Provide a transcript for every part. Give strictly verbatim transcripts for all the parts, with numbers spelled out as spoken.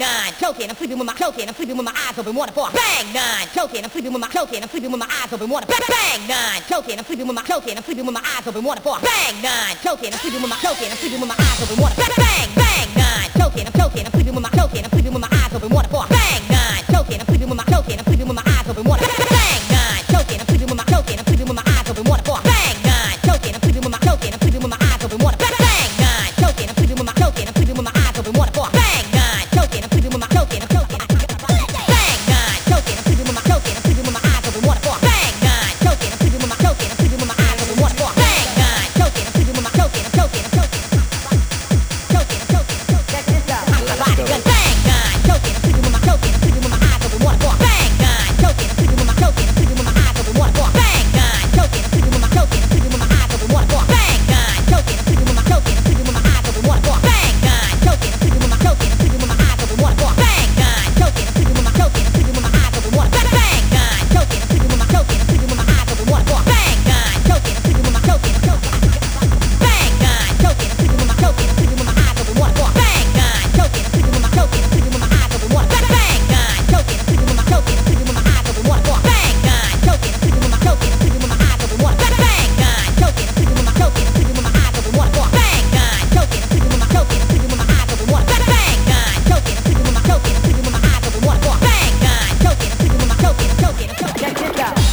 nine, choking, I'm sleeping with my choking, I'm sleeping with my eyes open, water for a bang nine, choking, I'm sleeping with my choking, I'm sleeping with my eyes open, water bang nine, choking, I'm sleeping with my choking, I'm sleeping with my eyes open, water for a bang nine, choking, I'm sleeping with my choking, I'm sleeping with my eyes open, water bang bang nine, choking, I'm choking, I'm sleeping with my choking, I'm sleeping with my eyes open, water for a bang nine, choking, I'm sleeping with my choking, I'm sleeping with my eyes open, water bang nine, choking, I'm sleeping with my choking, I'm sleeping with my eyes open, water for a bang nine, choking, I'm sleeping with my choking, I'm sleeping with my eyes open, water bang nine, choking, I'm sleeping with my choking, I'm sleeping with my eyes open, water for a bang nine, choking, I'm sleeping with my choking, I'm choking, bang nine, choking, I'm sleeping with my choking, I'm sleeping with my eyes open, water for a bang nine, choking, I'm sleeping with my choking, I'm sleeping with my eyes open, water for a bang nine, choking, I'm sleeping with my choking, I'm choking, I'm choking, choking, I'm choking, check this out, I'm a body gun, bang nine, choking, I'm sleeping with my choking, I'm sleeping with my eyes open, water for a bang nine, choking, I'm sleeping with my choking, I'm sleeping with my eyes open, water for a bang nine, choking, I'm sleeping with my choking, I'm sleeping with my eyes open, water for a bang nine, choking, I'm sleeping with my choking, I'm sleeping with my eyes open, water for a bang nine, choking, I'm sleeping with my choking, I'm sleeping with my eyes open, water for a bang nine, choking, I'm sleeping with my choking, I'm sleeping with my eyes open, water bang nine, choking, I'm sleeping with my choking, I'm sleeping with my eyes open, water for a bang nine, choking, I'm sleeping with my choking, I'm choking, bang nine, choking, I'm sleeping with my choking, I'm sleeping with my eyes open, water for a bang nine, choking, I'm sleeping with my choking, I'm sleeping with my eyes open, water bang nine, choking, I'm sleeping with my choking, I'm sleeping with my eyes open, water for a bang nine, choking, I'm sleeping with my choking, I'm sleeping with my eyes open, water bang nine, choking, I'm sleeping with my choking, I'm sleeping with my eyes open, water for a bang nine, choking, I'm sleeping with my choking, I'm sleeping with my eyes open, water bang nine, choking, I'm sleeping with my choking, I'm sleeping with my eyes open, water for a bang nine, choking, I'm sleeping with my choking, I'm choking, I'm choking. Check this out.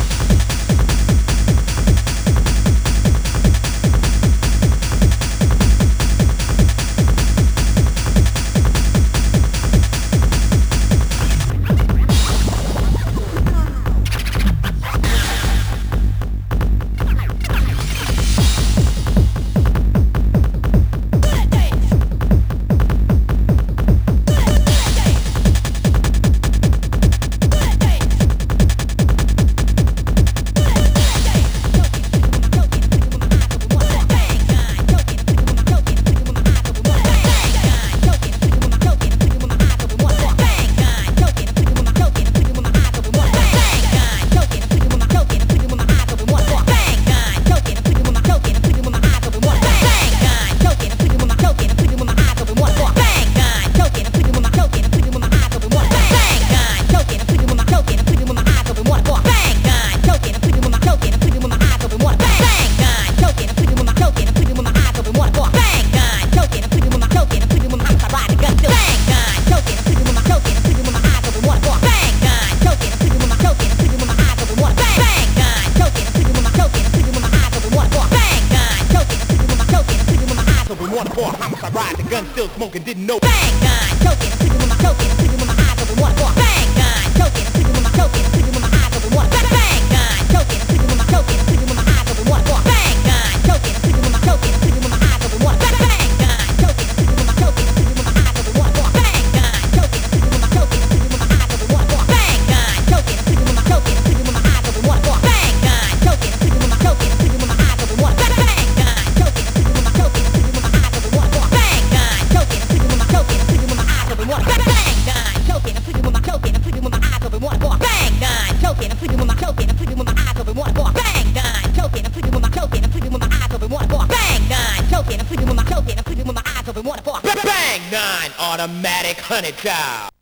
Water for a homicide, ride the gun, still smoking, didn't know. Bang nine, choking, I'm sleeping with my choking, I'm sleeping with my eyes open, water for a bang nine, choking, I'm sleeping with my choking, I'm sleeping with my eyes open, water bang nine, choking, I'm sleeping with my choking, I'm sleeping with my eyes open, water for a bang nine, choking, I'm sleeping with my choking, I'm sleeping with my eyes open, water bang nine, choking, I'm sleeping with my choking, I'm sleeping with my eyes open, water for a bang nine, choking, I'm sleeping with my choking, I'm sleeping with my eyes open, water for a bang nine, choking, I'm sleeping with my choking, I'm sleeping with my eyes open, water for a bang nine, choking, I'm sleeping with my choking, I'm sleeping with my eyes open, water bang nine, choking, I'm sleeping with my choking, I'm sleeping with my eyes open, water for a bang nine, choking, I'm sleeping with my choking, I'm sleeping with my eyes open, water bang nine, choking, I'm sleeping with my choking, I'm sleeping with my eyes open, water for a bang nine, choking, I'm sleeping with my choking, I'm sleeping with my eyes open, water for a bang nine, choking, I'm sleeping with my choking, I'm sleeping with my eyes open, water for a bang nine, choking, I'm sleeping with my choking, I'm sleeping with my eyes open, water for a bang nine, automatic honey child.